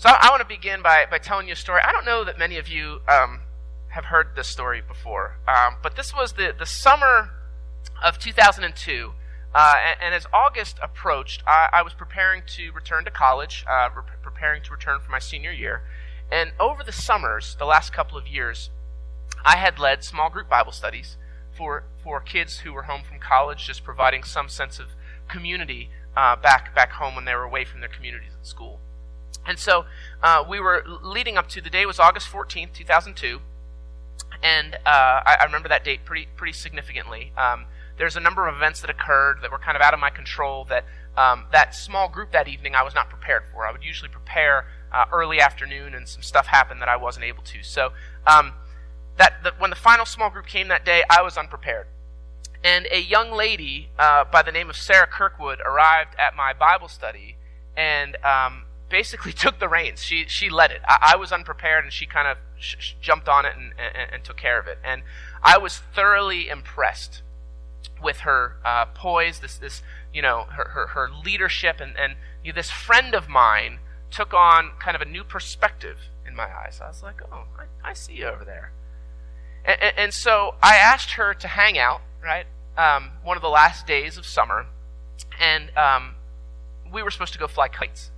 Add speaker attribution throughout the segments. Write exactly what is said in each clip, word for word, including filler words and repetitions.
Speaker 1: So I, I want to begin by, by telling you a story. I don't know that many of you um, have heard this story before, um, but this was the, the summer of two thousand two, uh, and, and as August approached, I, I was preparing to return to college, uh, re- preparing to return for my senior year, and over the summers, the last couple of years, I had led small group Bible studies for, for kids who were home from college, just providing some sense of community uh, back, back home when they were away from their communities at school. And so uh, we were leading up to, the day was August fourteenth, two thousand two, and uh, I, I remember that date pretty pretty significantly. Um, there's a number of events that occurred that were kind of out of my control that um, that small group that evening I was not prepared for. I would usually prepare uh, early afternoon, and some stuff happened that I wasn't able to. So um, that the, when the final small group came that day, I was unprepared. And a young lady uh, by the name of Sarah Kirkwood arrived at my Bible study, and um, basically took the reins. She she led it. I, I was unprepared, and she kind of sh- sh- jumped on it and, and, and took care of it. And I was thoroughly impressed with her uh, poise, this this you know her her, her leadership, and and you know, this friend of mine took on kind of a new perspective in my eyes. I was like, oh, I, I see you over there. And, and, and so I asked her to hang out, right? Um, one of the last days of summer, and um, we were supposed to go fly kites.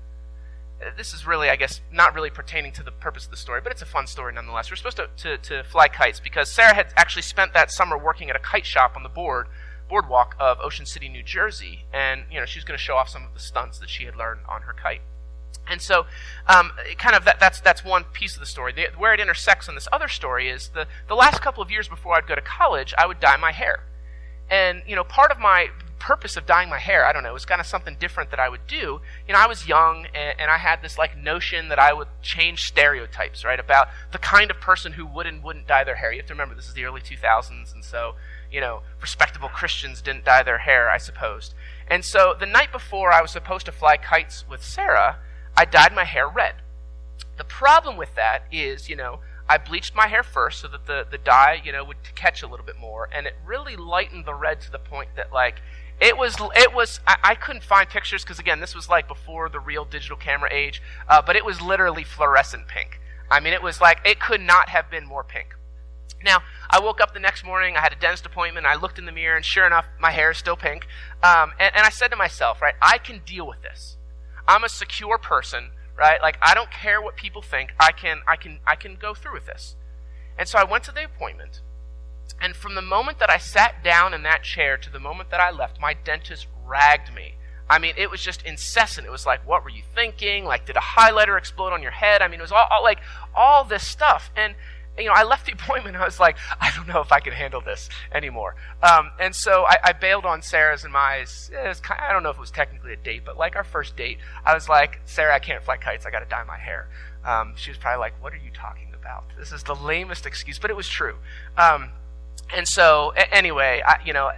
Speaker 1: This is really, I guess, not really pertaining to the purpose of the story, but it's a fun story nonetheless. We're supposed to, to, to fly kites because Sarah had actually spent that summer working at a kite shop on the board boardwalk of Ocean City, New Jersey, and you know she was going to show off some of the stunts that she had learned on her kite. And so, um, kind of that, that's that's one piece of the story. The, where it intersects on this other story is the the last couple of years before I'd go to college, I would dye my hair, and you know part of my purpose of dyeing my hair, I don't know, it was kind of something different that I would do. You know, I was young, and, and I had this like notion that I would change stereotypes, right, about the kind of person who would and wouldn't dye their hair. You have to remember, this is the early two thousands, and so, you know, respectable Christians didn't dye their hair, I supposed. And so the night before I was supposed to fly kites with Sarah, I dyed my hair red. The problem with that is, you know, I bleached my hair first so that the, the dye, you know, would catch a little bit more, and it really lightened the red to the point that, like, It was, it was. I, I couldn't find pictures because, again, this was like before the real digital camera age, uh, but it was literally fluorescent pink. I mean, it was like, it could not have been more pink. Now, I woke up the next morning, I had a dentist appointment, I looked in the mirror, and sure enough, my hair is still pink. Um, and, and I said to myself, right, I can deal with this. I'm a secure person, right? Like, I don't care what people think. I can, I can, I can go through with this. And so I went to the appointment. And from the moment that I sat down in that chair to the moment that I left, my dentist ragged me. I mean, it was just incessant. It was like, what were you thinking? Like, did a highlighter explode on your head? I mean, it was all, all like all this stuff. And, you know, I left the appointment and I was like, I don't know if I can handle this anymore. Um, and so I, I bailed on Sarah's and my, it was kind of, I don't know if it was technically a date, but like our first date, I was like, Sarah, I can't fly kites. I got to dye my hair. Um, she was probably like, what are you talking about? This is the lamest excuse, but it was true. Um, And so, anyway, I, you know,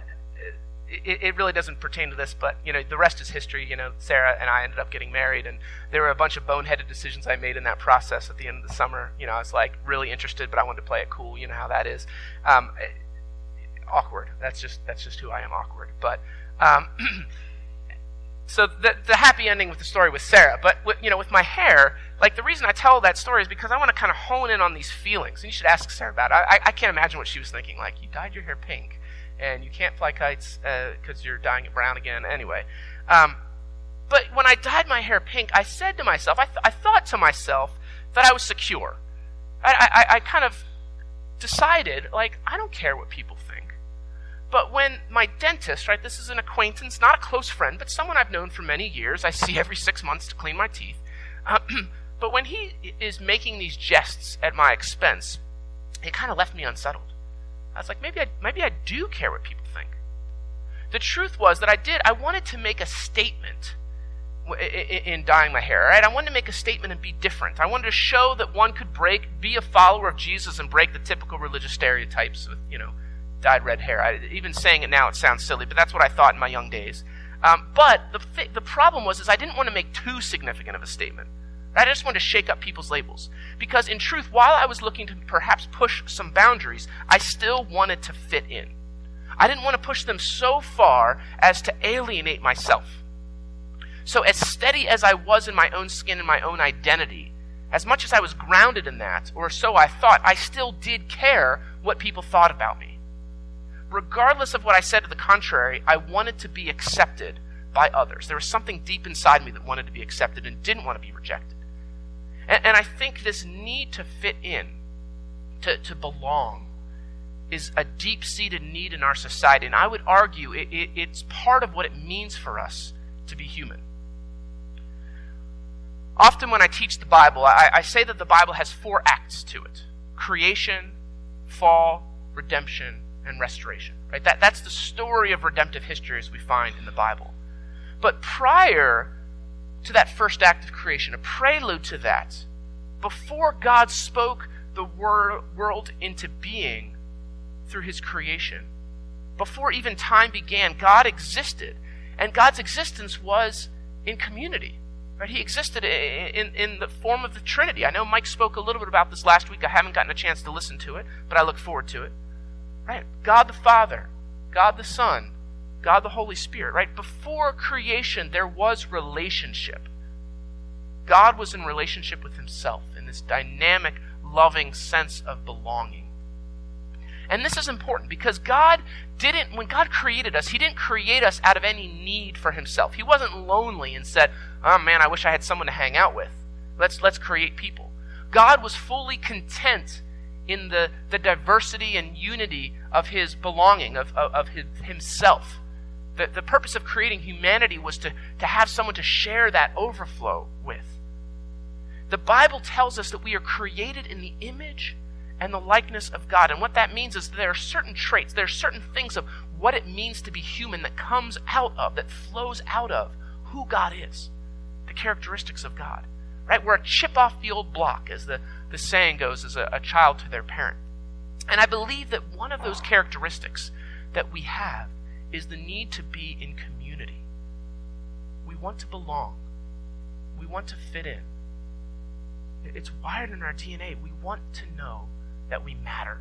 Speaker 1: it, it really doesn't pertain to this, but, you know, the rest is history. You know, Sarah and I ended up getting married, and there were a bunch of boneheaded decisions I made in that process at the end of the summer. You know, I was, like, really interested, but I wanted to play it cool. You know how that is. Um, awkward. That's just that's just who I am, awkward. But, um, so the, the happy ending with the story was Sarah. But, with, you know, with my hair, like, the reason I tell that story is because I want to kind of hone in on these feelings. And you should ask Sarah about it. I, I can't imagine what she was thinking. Like, you dyed your hair pink, and you can't fly kites because uh, you're dyeing it brown again. Anyway. Um, but when I dyed my hair pink, I said to myself, I, th- I thought to myself that I was secure. I, I, I kind of decided, like, I don't care what people think. But when my dentist, right, this is an acquaintance, not a close friend, but someone I've known for many years, I see every six months to clean my teeth, uh, but when he is making these jests at my expense, it kind of left me unsettled. I was like, maybe I, maybe I do care what people think. The truth was that I did. I wanted to make a statement in dyeing my hair, right? I wanted to make a statement and be different. I wanted to show that one could break, be a follower of Jesus and break the typical religious stereotypes with, you know, dyed red hair. I, even saying it now, it sounds silly, but that's what I thought in my young days. Um, but the the problem was is I didn't want to make too significant of a statement. I just wanted to shake up people's labels. Because in truth, while I was looking to perhaps push some boundaries, I still wanted to fit in. I didn't want to push them so far as to alienate myself. So as steady as I was in my own skin and my own identity, as much as I was grounded in that, or so I thought, I still did care what people thought about me. Regardless of what I said to the contrary, I wanted to be accepted by others. There was something deep inside me that wanted to be accepted and didn't want to be rejected. And, and I think this need to fit in, to, to belong, is a deep-seated need in our society. And I would argue it, it, it's part of what it means for us to be human. Often when I teach the Bible, I, I say that the Bible has four acts to it: creation, fall, redemption, and restoration. Right? That, that's the story of redemptive history as we find in the Bible. But prior to that first act of creation, a prelude to that, before God spoke the wor- world into being through his creation, before even time began, God existed. And God's existence was in community. Right? He existed in, in the form of the Trinity. I know Mike spoke a little bit about this last week. I haven't gotten a chance to listen to it, but I look forward to it. Right? God the Father, God the Son, God the Holy Spirit. Right? Before creation, there was relationship. God was in relationship with himself in this dynamic, loving sense of belonging. And this is important because God didn't, when God created us, he didn't create us out of any need for himself. He wasn't lonely and said, oh man, I wish I had someone to hang out with. Let's, let's create people. God was fully content in the, the diversity and unity of his belonging, of, of, of his, himself. The, the purpose of creating humanity was to, to have someone to share that overflow with. The Bible tells us that we are created in the image and the likeness of God. And what that means is that there are certain traits, there are certain things of what it means to be human that comes out of, that flows out of who God is, the characteristics of God. Right? We're a chip off the old block, as the, the saying goes, as a, a child to their parent. And I believe that one of those characteristics that we have is the need to be in community. We want to belong. We want to fit in. It's wired in our D N A. We want to know that we matter.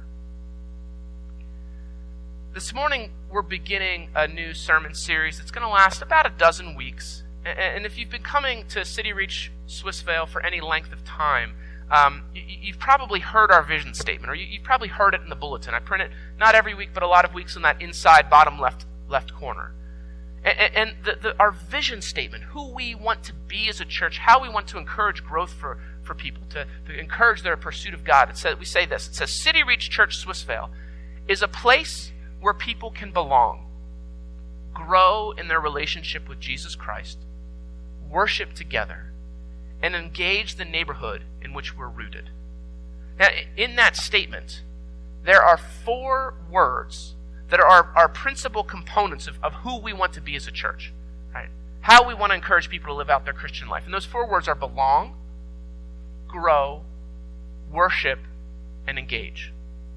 Speaker 1: This morning, we're beginning a new sermon series that's going to last about a dozen weeks. And if you've been coming to City Reach Swissvale for any length of time, um, you've probably heard our vision statement, or you've probably heard it in the bulletin. I print it not every week, but a lot of weeks in that inside bottom left left corner. And the, the, our vision statement, who we want to be as a church, how we want to encourage growth for, for people, to, to encourage their pursuit of God. It says, we say this, it says, City Reach Church Swissvale is a place where people can belong, grow in their relationship with Jesus Christ, worship together, and engage the neighborhood in which we're rooted. Now, in that statement, there are four words that are our, our principal components of, of who we want to be as a church, right? How we want to encourage people to live out their Christian life. And those four words are belong, grow, worship, and engage.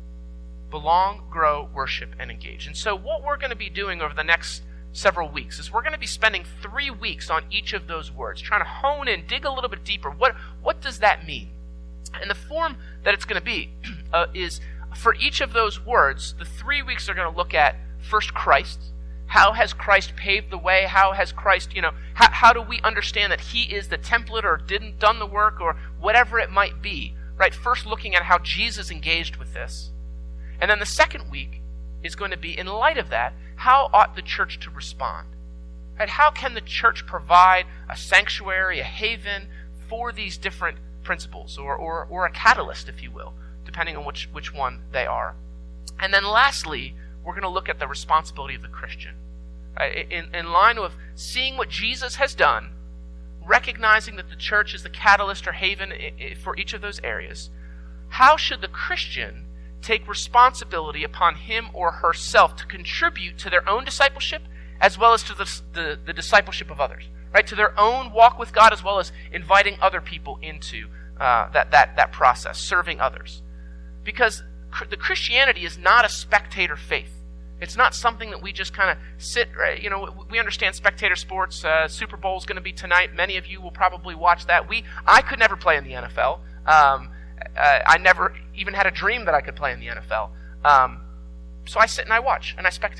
Speaker 1: Belong, grow, worship, and engage. And so what we're going to be doing over the next several weeks is we're going to be spending three weeks on each of those words, trying to hone in, dig a little bit deeper. What, what does that mean? And the form that it's going to be uh, is, for each of those words, the three weeks are going to look at first Christ. How has Christ paved the way? How has Christ, you know, how, how do we understand that he is the template or didn't done the work or whatever it might be, right? First looking at how Jesus engaged with this. And then the second week is going to be, in light of that, how ought the church to respond? Right? How can the church provide a sanctuary, a haven for these different principles, or, or, or a catalyst, if you will, depending on which, which one they are. And then lastly, we're going to look at the responsibility of the Christian. Right? In, in line with seeing what Jesus has done, recognizing that the church is the catalyst or haven for each of those areas, how should the Christian take responsibility upon him or herself to contribute to their own discipleship as well as to the, the, the discipleship of others, right? To their own walk with God as well as inviting other people into uh, that, that, that process, serving others. Because the Christianity is not a spectator faith. It's not something that we just kind of sit, right? You know, we understand spectator sports. Uh, Super Bowl is going to be tonight. Many of you will probably watch that. We, I could never play in the N F L. Um, uh, I never even had a dream that I could play in the N F L. Um, so I sit and I watch and I spectate.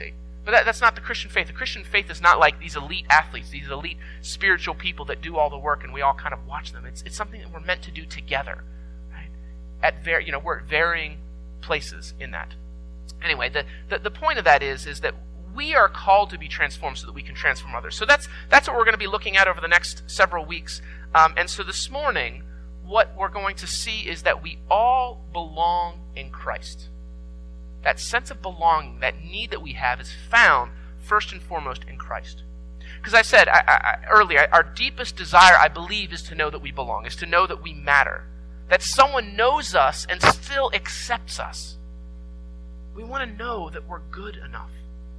Speaker 1: But that, that's not the Christian faith. The Christian faith is not like these elite athletes, these elite spiritual people that do all the work and we all kind of watch them. It's it's something that we're meant to do together. Right? At var- you know, we're at varying places in that. Anyway, the, the, the point of that is, is that we are called to be transformed so that we can transform others. So that's that's what we're going to be looking at over the next several weeks. Um, and so this morning, what we're going to see is that we all belong in Christ. That sense of belonging, that need that we have, is found first and foremost in Christ. Because I said I, I, earlier, our deepest desire, I believe, is to know that we belong, is to know that we matter, that someone knows us and still accepts us. We want to know that we're good enough.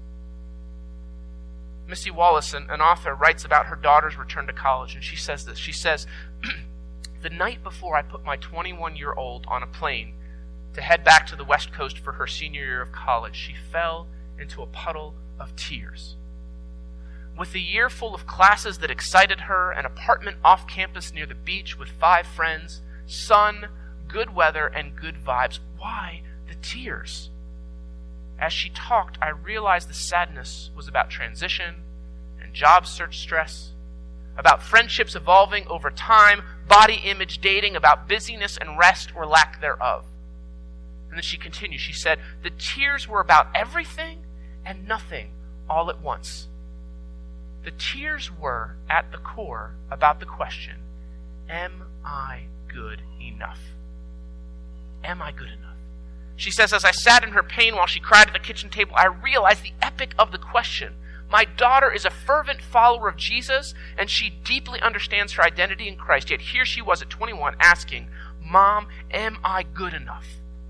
Speaker 1: Missy Wallace, an, an author, writes about her daughter's return to college, and she says this. She says, the night before I put my twenty-one-year-old on a plane to head back to the West Coast for her senior year of college, she fell into a puddle of tears. With a year full of classes that excited her, an apartment off campus near the beach with five friends, sun, good weather, and good vibes, why the tears? As she talked, I realized the sadness was about transition and job search stress, about friendships evolving over time, body image dating, about busyness and rest or lack thereof. And then she continued. She said, the tears were about everything and nothing all at once. The tears were, at the core, about the question, am I good enough? Am I good enough? She says, as I sat in her pain while she cried at the kitchen table, I realized the epic of the question. My daughter is a fervent follower of Jesus, and she deeply understands her identity in Christ. Yet here she was at twenty-one asking, Mom, am I good enough?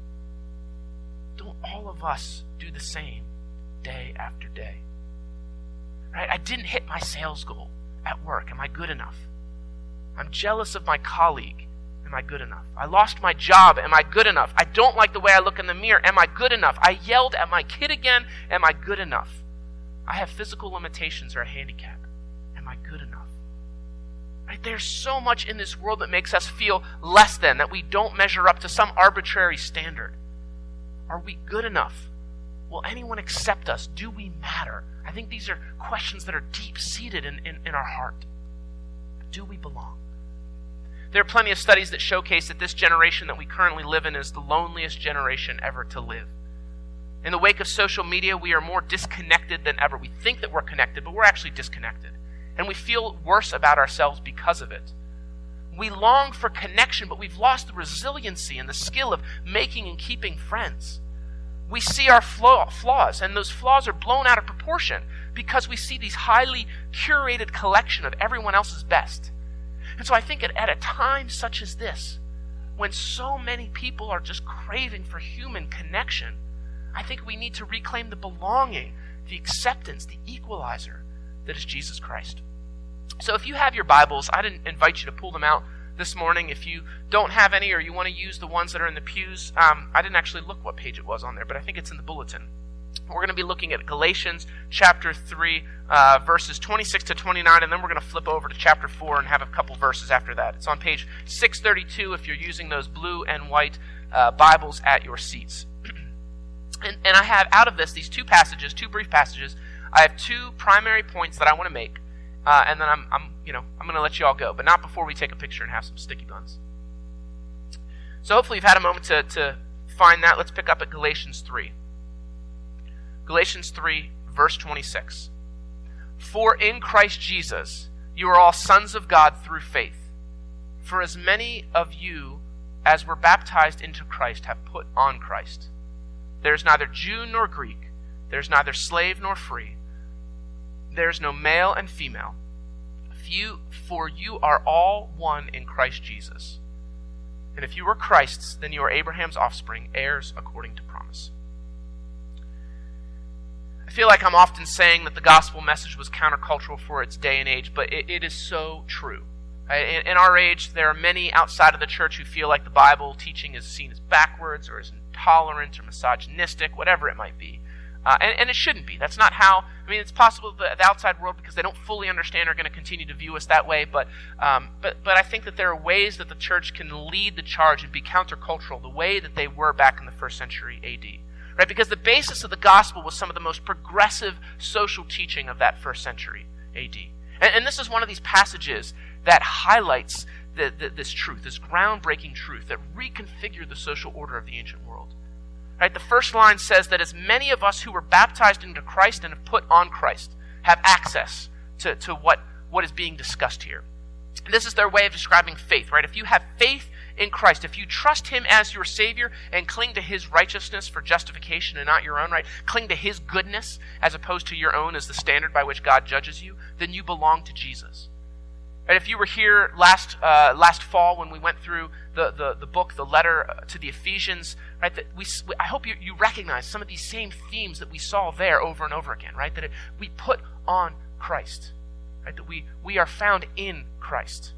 Speaker 1: Don't all of us do the same day after day? Right? I didn't hit my sales goal at work. Am I good enough? I'm jealous of my colleague. Am I good enough? I lost my job. Am I good enough? I don't like the way I look in the mirror. Am I good enough? I yelled at my kid again. Am I good enough? I have physical limitations or a handicap. Am I good enough? Right? There's so much in this world that makes us feel less than, that we don't measure up to some arbitrary standard. Are we good enough? Will anyone accept us? Do we matter? I think these are questions that are deep-seated in, in, in our heart. Do we belong? There are plenty of studies that showcase that this generation that we currently live in is the loneliest generation ever to live. In the wake of social media, we are more disconnected than ever. We think that we're connected, but we're actually disconnected. And we feel worse about ourselves because of it. We long for connection, but we've lost the resiliency and the skill of making and keeping friends. We see our flaw, flaws, and those flaws are blown out of proportion because we see these highly curated collection of everyone else's best. And so I think at, at a time such as this, when so many people are just craving for human connection, I think we need to reclaim the belonging, the acceptance, the equalizer that is Jesus Christ. So if you have your Bibles, I'd invite you to pull them out this morning. If you don't have any or you want to use the ones that are in the pews, um, I didn't actually look what page it was on there, but I think it's in the bulletin. We're going to be looking at Galatians chapter three, uh, verses twenty-six to twenty-nine, and then we're going to flip over to chapter four and have a couple verses after that. It's on page six thirty-two if you're using those blue and white uh, Bibles at your seats. and, and I have out of this, these two passages, two brief passages, I have two primary points that I want to make, uh, and then I'm, I'm, you know, I'm going to let you all go, but not before we take a picture and have some sticky buns. So hopefully you've had a moment to, to find that. Let's pick up at Galatians three. Galatians three, verse twenty-six. For in Christ Jesus you are all sons of God through faith. For as many of you as were baptized into Christ have put on Christ. There is neither Jew nor Greek. There is neither slave nor free. There is no male and female. Few, for you are all one in Christ Jesus. And if you are Christ's, then you are Abraham's offspring, heirs according to promise. I feel like I'm often saying that the gospel message was countercultural for its day and age, but it, it is so true. In, in our age, there are many outside of the church who feel like the Bible teaching is seen as backwards or as intolerant or misogynistic, whatever it might be. Uh, and, and it shouldn't be. That's not how, I mean, it's possible that the outside world, because they don't fully understand, are going to continue to view us that way, but, um, but, but I think that there are ways that the church can lead the charge and be countercultural the way that they were back in the first century A D. right? Because the basis of the gospel was some of the most progressive social teaching of that first century A D. And, and this is one of these passages that highlights the, the, this truth, this groundbreaking truth that reconfigured the social order of the ancient world. Right? The first line says that as many of us who were baptized into Christ and have put on Christ have access to, to what, what is being discussed here. And this is their way of describing faith, right? If you have faith in Christ, if you trust him as your Savior and cling to his righteousness for justification and not your own, right? Cling to his goodness as opposed to your own as the standard by which God judges you, then you belong to Jesus. And if you were here last uh, last fall when we went through the, the, the book, the letter to the Ephesians, right? That we, I hope you, you recognize some of these same themes that we saw there over and over again, right? That it, we put on Christ, right? That we we are found in Christ.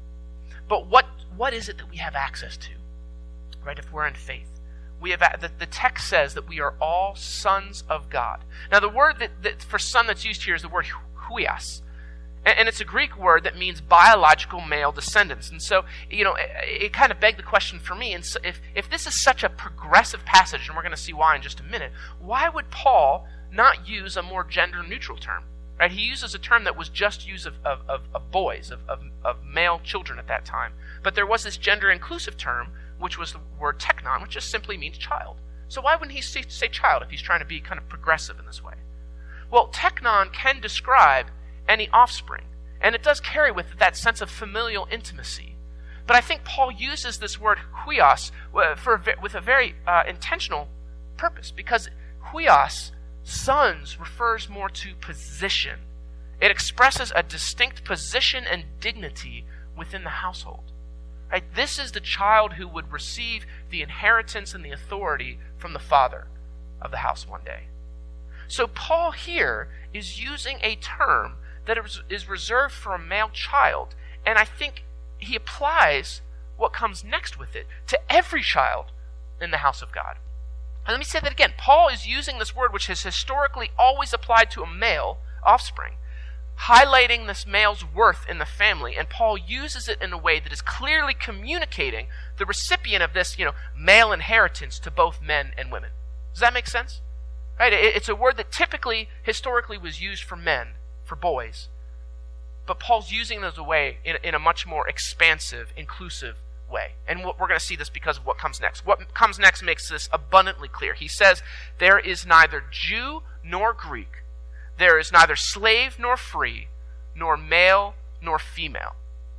Speaker 1: But what what is it that we have access to, right? If we're in faith, we have the, the text says that we are all sons of God. Now, the word that, that for son that's used here is the word huios. And it's a Greek word that means biological male descendants. And so, you know, it, it kind of begged the question for me, and so if, if this is such a progressive passage, and we're going to see why in just a minute, why would Paul not use a more gender-neutral term? Right? He uses a term that was just used of, of, of, of boys, of, of, of male children at that time. But there was this gender-inclusive term, which was the word teknon, which just simply means child. So why wouldn't he say, say child if he's trying to be kind of progressive in this way? Well, teknon can describe any offspring. And it does carry with it that sense of familial intimacy. But I think Paul uses this word huios for, with a very uh, intentional purpose, because huios, sons, refers more to position. It expresses a distinct position and dignity within the household. Right? This is the child who would receive the inheritance and the authority from the father of the house one day. So Paul here is using a term that is reserved for a male child, and I think he applies what comes next with it to every child in the house of God. And let me say that again. Paul is using this word, which has historically always applied to a male offspring, highlighting this male's worth in the family, and Paul uses it in a way that is clearly communicating the recipient of this, you know, male inheritance to both men and women. Does that make sense? Right? It's a word that typically, historically, was used for men, for boys. But Paul's using it as a way, in, in a much more expansive, inclusive way. And what, we're going to see this because of what comes next. What comes next makes this abundantly clear. He says, there is neither Jew nor Greek. There is neither slave nor free, nor male nor female.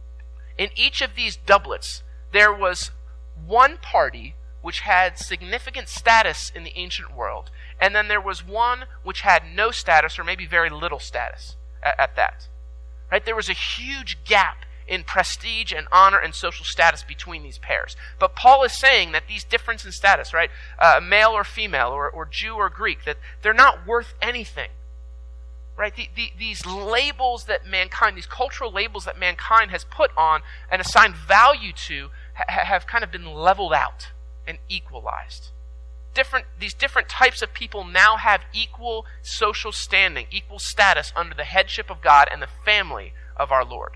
Speaker 1: In each of these doublets, there was one party which had significant status in the ancient world, and then there was one which had no status, or maybe very little status at, at that. Right? There was a huge gap in prestige and honor and social status between these pairs. But Paul is saying that these differences in status, right, uh, male or female, or, or Jew or Greek, that they're not worth anything. Right? The, the, these labels that mankind, these cultural labels that mankind has put on and assigned value to, ha- have kind of been leveled out and equalized. Different, these different types of people now have equal social standing, equal status under the headship of God and the family of our Lord.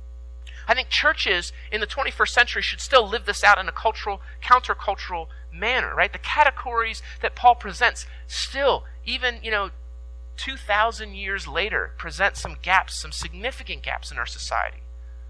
Speaker 1: I think churches in the twenty-first century should still live this out in a cultural, countercultural manner, right? The categories that Paul presents still, even, you know, two thousand years later, present some gaps, some significant gaps in our society.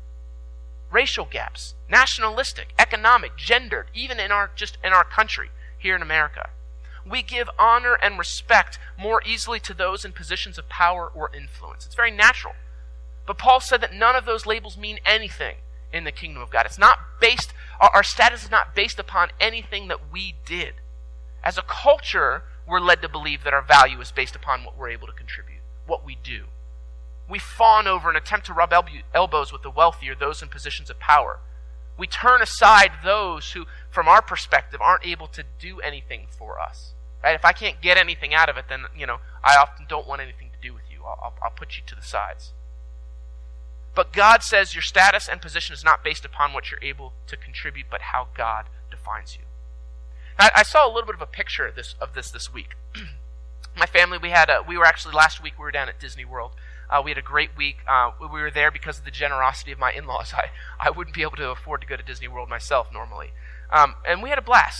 Speaker 1: Racial gaps, nationalistic, economic, gendered, even in our just in our country here in America. We give honor and respect more easily to those in positions of power or influence. It's very natural. But Paul said that none of those labels mean anything in the kingdom of God. It's not based, our, our status is not based upon anything that we did. As a culture, we're led to believe that our value is based upon what we're able to contribute, what we do. We fawn over and attempt to rub elbows with the wealthy or those in positions of power. We turn aside those who, from our perspective, aren't able to do anything for us. Right? If I can't get anything out of it, then, you know, I often don't want anything to do with you. I'll, I'll, I'll put you to the sides. But God says your status and position is not based upon what you're able to contribute, but how God defines you. I, I saw a little bit of a picture of this of this this week. My family, we had a, we were actually last week we were down at Disney World. Uh, we had a great week. Uh, we were there because of the generosity of my in-laws. I, I wouldn't be able to afford to go to Disney World myself normally. Um, and we had a blast.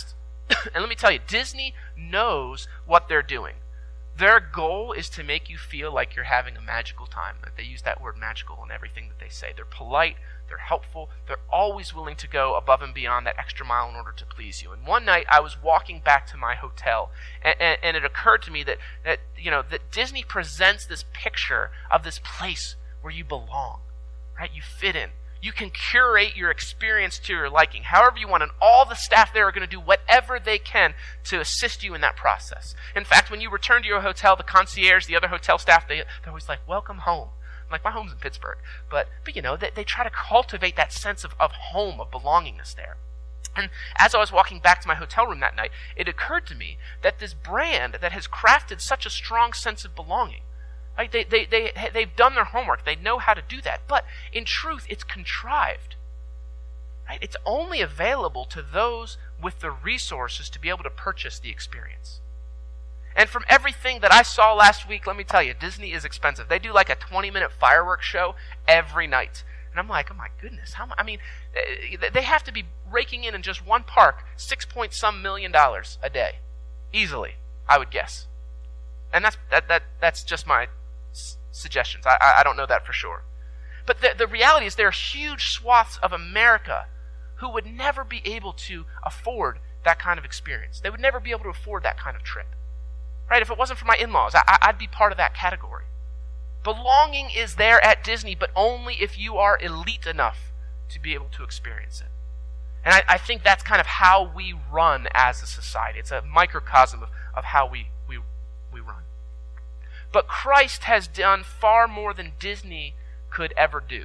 Speaker 1: And let me tell you, Disney knows what they're doing. Their goal is to make you feel like you're having a magical time. They use that word magical in everything that they say. They're polite, they're helpful, they're always willing to go above and beyond that extra mile in order to please you. And one night I was walking back to my hotel, and, and, and it occurred to me that, that, you know, that Disney presents this picture of this place where you belong, right? You fit in. You can curate your experience to your liking, however you want, and all the staff there are going to do whatever they can to assist you in that process. In fact, when you return to your hotel, the concierge, the other hotel staff, they, they're always like, welcome home. I'm like, my home's in Pittsburgh. But, but you know, they, they try to cultivate that sense of, of home, of belongingness there. And as I was walking back to my hotel room that night, it occurred to me that this brand that has crafted such a strong sense of belonging, right? They, they, they, they've done their homework. They know how to do that. But in truth, it's contrived. Right? It's only available to those with the resources to be able to purchase the experience. And from everything that I saw last week, let me tell you, Disney is expensive. They do like a twenty-minute fireworks show every night. And I'm like, oh my goodness, how much? I mean, they have to be raking in in just one park six point some million dollars a day. Easily, I would guess. And that's that, that that's just my suggestions. I, I don't know that for sure. But the, the reality is there are huge swaths of America who would never be able to afford that kind of experience. They would never be able to afford that kind of trip. Right? If it wasn't for my in-laws, I, I'd be part of that category. Belonging is there at Disney, but only if you are elite enough to be able to experience it. And I, I think that's kind of how we run as a society. It's a microcosm of, of how we, we, we run. But Christ has done far more than Disney could ever do.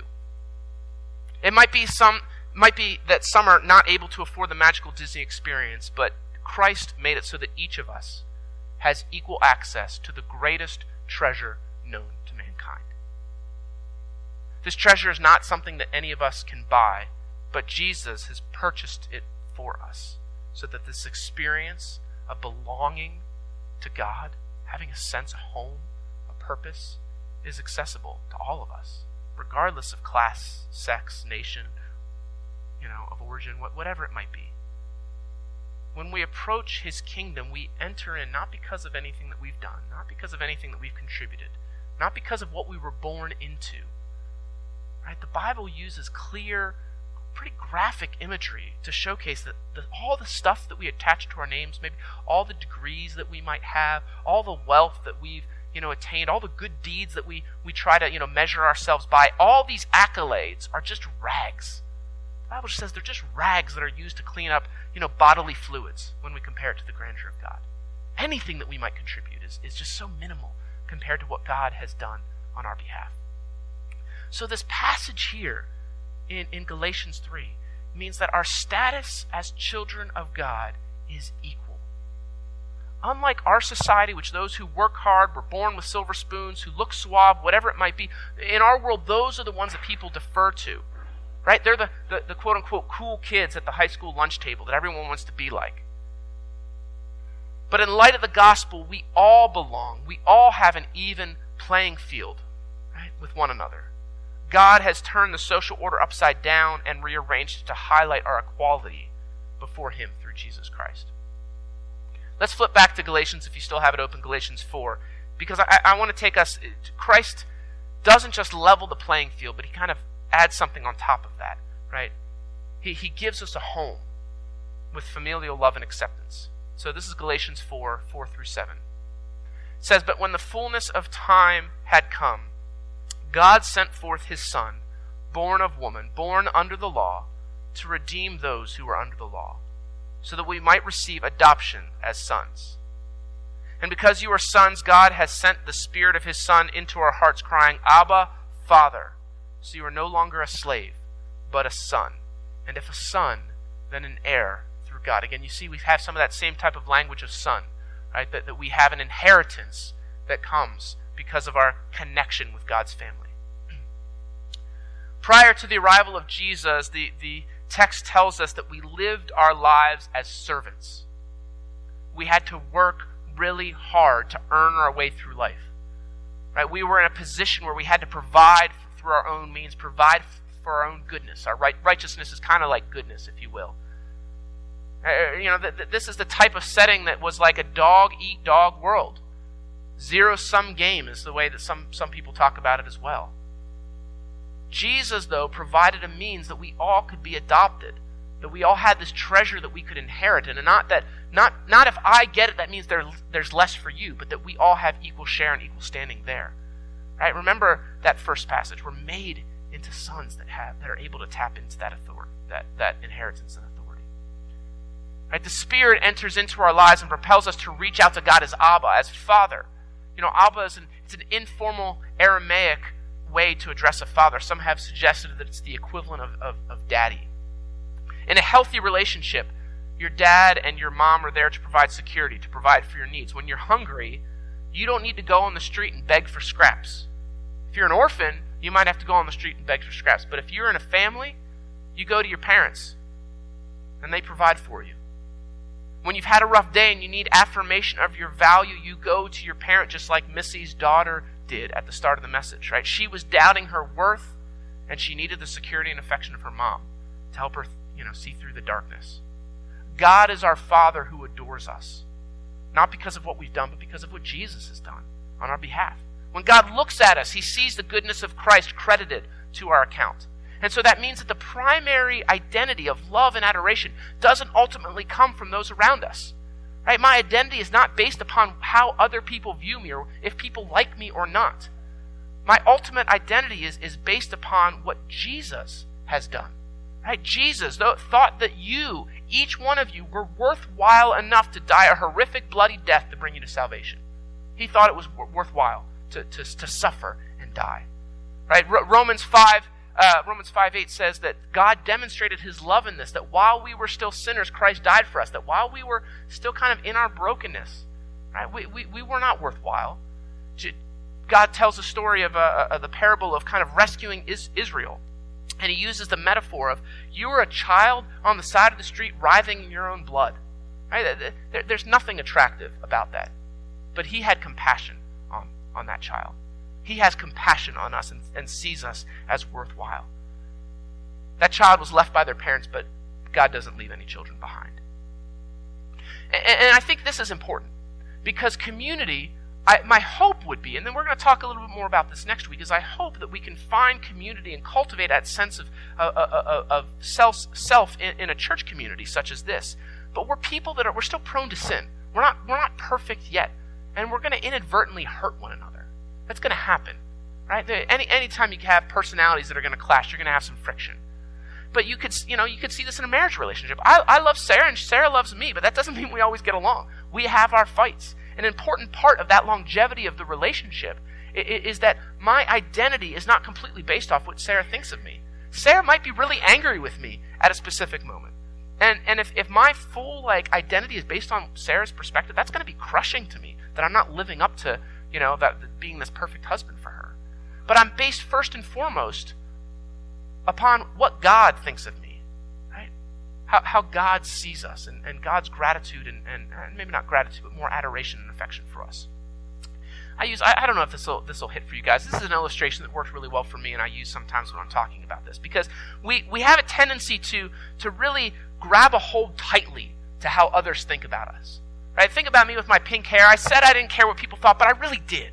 Speaker 1: It might be some might be that some are not able to afford the magical Disney experience, but Christ made it so that each of us has equal access to the greatest treasure known to mankind. This treasure is not something that any of us can buy, but Jesus has purchased it for us, so that this experience of belonging to God, having a sense of home, a purpose, is accessible to all of us, regardless of class, sex, nation, you know, of origin, whatever it might be. When we approach his kingdom, we enter in not because of anything that we've done, not because of anything that we've contributed, not because of what we were born into. Right? The Bible uses clear, pretty graphic imagery to showcase that the, all the stuff that we attach to our names, maybe all the degrees that we might have, all the wealth that we've, you know, attained, all the good deeds that we, we try to, you know, measure ourselves by, all these accolades are just rags. The Bible just says they're just rags that are used to clean up, you know, bodily fluids when we compare it to the grandeur of God. Anything that we might contribute is, is just so minimal compared to what God has done on our behalf. So this passage here in, in Galatians three means that our status as children of God is equal. Unlike our society, which those who work hard, were born with silver spoons, who look suave, whatever it might be, in our world, those are the ones that people defer to. Right? They're the, the, the quote-unquote cool kids at the high school lunch table that everyone wants to be like. But in light of the gospel, we all belong. We all have an even playing field, right, with one another. God has turned the social order upside down and rearranged it to highlight our equality before him through Jesus Christ. Let's flip back to Galatians, if you still have it open, Galatians four, because I, I want to take us, Christ doesn't just level the playing field, but he kind of add something on top of that, right? He, he gives us a home with familial love and acceptance. So this is Galatians four, four through seven. It says, "But when the fullness of time had come, God sent forth his Son, born of woman, born under the law, to redeem those who were under the law, so that we might receive adoption as sons. And because you are sons, God has sent the Spirit of his Son into our hearts, crying, 'Abba, Father.' So you are no longer a slave, but a son. And if a son, then an heir through God." Again, you see we have some of that same type of language of son, right? That, that we have an inheritance that comes because of our connection with God's family. Prior to the arrival of Jesus, the, the text tells us that we lived our lives as servants. We had to work really hard to earn our way through life. Right? We were in a position where we had to provide through our own means, provide for our own goodness. Our right, righteousness is kind of like goodness, if you will. Uh, you know, th- th- this is the type of setting that was like a dog-eat-dog world. Zero-sum game is the way that some, some people talk about it as well. Jesus, though, provided a means that we all could be adopted, that we all had this treasure that we could inherit, and not that not not if I get it, that means there, there's less for you, but that we all have equal share and equal standing there. Right? Remember that first passage. We're made into sons that have that are able to tap into that authority, that, that inheritance and authority. Right? The Spirit enters into our lives and propels us to reach out to God as Abba, as Father. You know, Abba is an, it's an informal Aramaic way to address a father. Some have suggested that it's the equivalent of, of, of daddy. In a healthy relationship, your dad and your mom are there to provide security, to provide for your needs. When you're hungry, you don't need to go on the street and beg for scraps. If you're an orphan, you might have to go on the street and beg for scraps. But if you're in a family, you go to your parents, and they provide for you. When you've had a rough day and you need affirmation of your value, you go to your parent, just like Missy's daughter did at the start of the message, right? She was doubting her worth, and she needed the security and affection of her mom to help her, you know, see through the darkness. God is our Father who adores us, not because of what we've done, but because of what Jesus has done on our behalf. When God looks at us, he sees the goodness of Christ credited to our account. And so that means that the primary identity of love and adoration doesn't ultimately come from those around us. Right? My identity is not based upon how other people view me or if people like me or not. My ultimate identity is, is based upon what Jesus has done. Right? Jesus though, thought that you, each one of you, were worthwhile enough to die a horrific, bloody death to bring you to salvation. He thought it was worthwhile to, to, to suffer and die. Right? R- Romans five Uh, Romans five eight says that God demonstrated his love in this, that while we were still sinners, Christ died for us, that while we were still kind of in our brokenness, right, we, we, we were not worthwhile. God tells a story of, uh, of the parable of kind of rescuing is, Israel, and he uses the metaphor of, you were a child on the side of the street writhing in your own blood. Right? There, there's nothing attractive about that, but he had compassion on, on that child. He has compassion on us and, and sees us as worthwhile. That child was left by their parents, but God doesn't leave any children behind. And, and I think this is important because community, I, my hope would be, and then we're going to talk a little bit more about this next week, is I hope that we can find community and cultivate that sense of, uh, uh, of self, self in, in a church community such as this. But we're people that are, we're still prone to sin. We're not, we're not perfect yet, and we're going to inadvertently hurt one another. That's going to happen, right? Any anytime you have personalities that are going to clash, you're going to have some friction. But you could, you know, you could see this in a marriage relationship. I, I love Sarah, and Sarah loves me, but that doesn't mean we always get along. We have our fights. An important part of that longevity of the relationship is, is that my identity is not completely based off what Sarah thinks of me. Sarah might be really angry with me at a specific moment, and and if if my full like identity is based on Sarah's perspective, that's going to be crushing to me. That I'm not living up to. You know, that, that being this perfect husband for her. But I'm based first and foremost upon what God thinks of me, right? How, how God sees us and, and God's gratitude and, and, and maybe not gratitude, but more adoration and affection for us. I use, I, I don't know if this will this will hit for you guys. This is an illustration that works really well for me and I use sometimes when I'm talking about this because we, we have a tendency to, to really grab a hold tightly to how others think about us. Right? Think about me with my pink hair. I said I didn't care what people thought, but I really did.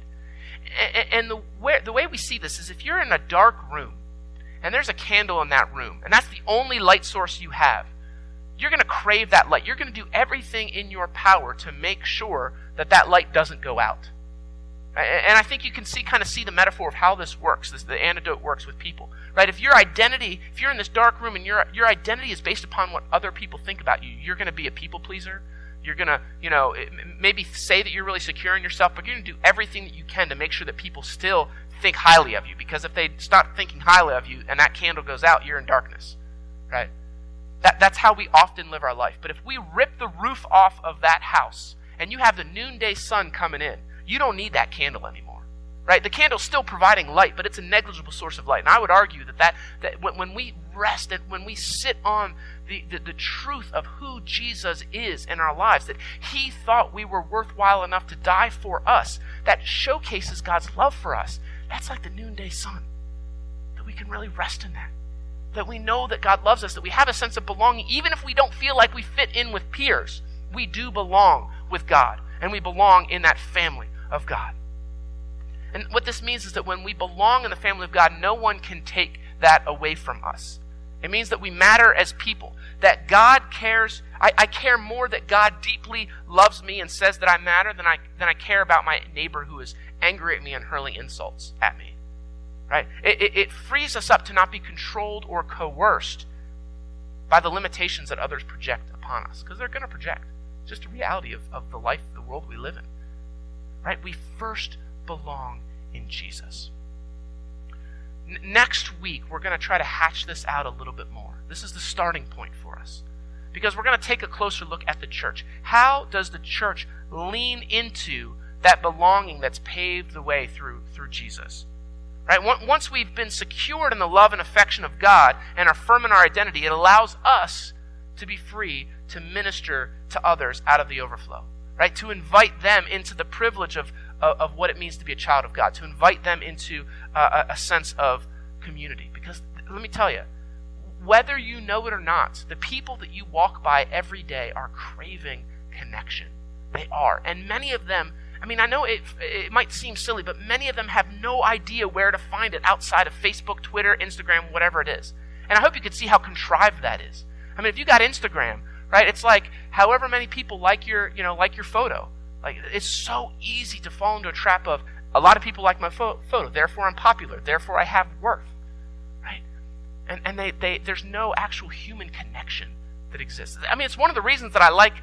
Speaker 1: And the way, the way we see this is if you're in a dark room and there's a candle in that room, and that's the only light source you have, you're going to crave that light. You're going to do everything in your power to make sure that that light doesn't go out. And I think you can see, kind of see the metaphor of how this works, this, the antidote works with people. Right? If your identity, if you're in this dark room and your your identity is based upon what other people think about you, you're going to be a people pleaser. You're going to, you know, maybe say that you're really secure in yourself, but you're going to do everything that you can to make sure that people still think highly of you. Because if they start thinking highly of you and that candle goes out, you're in darkness, right? That, that's how we often live our life. But if we rip the roof off of that house and you have the noonday sun coming in, you don't need that candle anymore, right? The candle's still providing light, but it's a negligible source of light. And I would argue that, that, that when, when we rest and when we sit on The, the, the truth of who Jesus is in our lives, that he thought we were worthwhile enough to die for us, that showcases God's love for us. That's like the noonday sun, that we can really rest in that. that we know that God loves us, that we have a sense of belonging, even if we don't feel like we fit in with peers. We do belong with God, and we belong in that family of God. And what this means is that when we belong in the family of God, no one can take that away from us. It means that we matter as people, that God cares. I, I care more that God deeply loves me and says that I matter than I, than I care about my neighbor who is angry at me and hurling insults at me. Right? It, it, it frees us up to not be controlled or coerced by the limitations that others project upon us, because they're going to project. It's just a reality of, of the life, the world we live in. Right? We first belong in Jesus. N- next week, we're going to try to hatch this out a little bit more. This is the starting point for us, because we're going to take a closer look at the church. How does the church lean into that belonging that's paved the way through, through Jesus? Right? Once we've been secured in the love and affection of God and are firm in our identity, it allows us to be free to minister to others out of the overflow. Right? To invite them into the privilege of, of, of what it means to be a child of God. To invite them into uh, a, a sense of community. Because let me tell you, whether you know it or not, the people that you walk by every day are craving connection. They are. And many of them, I mean, I know it, it might seem silly, but many of them have no idea where to find it outside of Facebook, Twitter, Instagram, whatever it is. And I hope you could see how contrived that is. I mean, if you got Instagram, right, it's like however many people like your, you know, like your photo. Like, it's so easy to fall into a trap of a lot of people like my fo- photo, therefore I'm popular, therefore I have worth, right? And and they, they there's no actual human connection that exists. I mean, it's one of the reasons that I like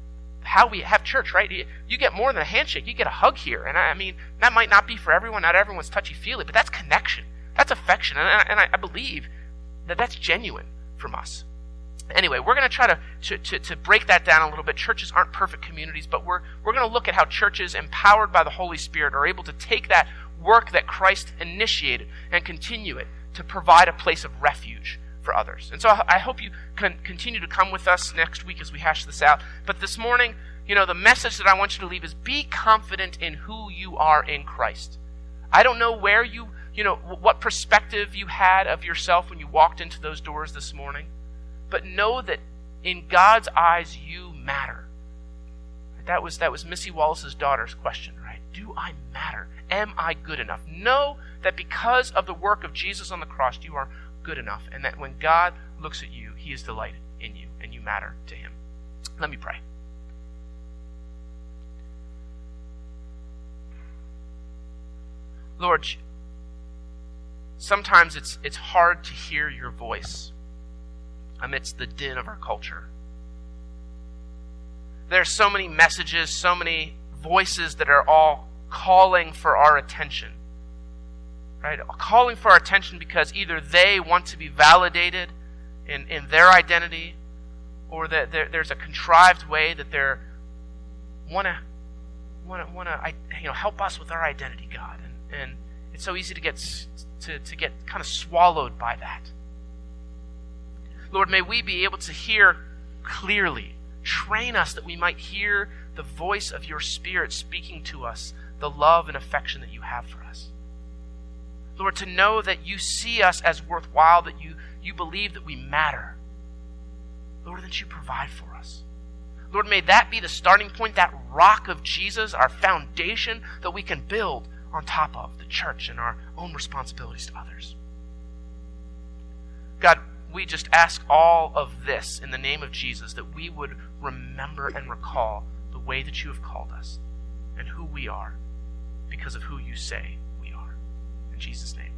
Speaker 1: how we have church, right? You, you get more than a handshake. You get a hug here. And I, I mean, that might not be for everyone. Not everyone's touchy-feely, but that's connection. That's affection. And, I, and I, I believe that that's genuine from us. Anyway, we're going to try to, to, to, to break that down a little bit. Churches aren't perfect communities, but we're, we're going to look at how churches empowered by the Holy Spirit are able to take that work that Christ initiated and continue it to provide a place of refuge for others. And so I hope you can continue to come with us next week as we hash this out. But this morning, you know, the message that I want you to leave is be confident in who you are in Christ. I don't know where you, you know, what perspective you had of yourself when you walked into those doors this morning, but know that in God's eyes you matter. That was, that was Missy Wallace's daughter's question, right? Do I matter? Am I good enough? Know that because of the work of Jesus on the cross, you are good enough, and that when God looks at you, he is delighted in you, and you matter to him. Let me pray. Lord, sometimes it's it's hard to hear your voice amidst the din of our culture. There are so many messages, so many voices that are all calling for our attention. Right? Calling for our attention because either they want to be validated in, in their identity, or that there, there's a contrived way that they're want to want to want to you know help us with our identity, God, and and it's so easy to get to to get kind of swallowed by that. Lord, may we be able to hear clearly. Train us that we might hear the voice of your Spirit speaking to us, the love and affection that you have for us. Lord, to know that you see us as worthwhile, that you, you believe that we matter. Lord, that you provide for us. Lord, may that be the starting point, that rock of Jesus, our foundation that we can build on top of, the church and our own responsibilities to others. God, we just ask all of this in the name of Jesus, that we would remember and recall the way that you have called us and who we are because of who you say we are. In Jesus' name.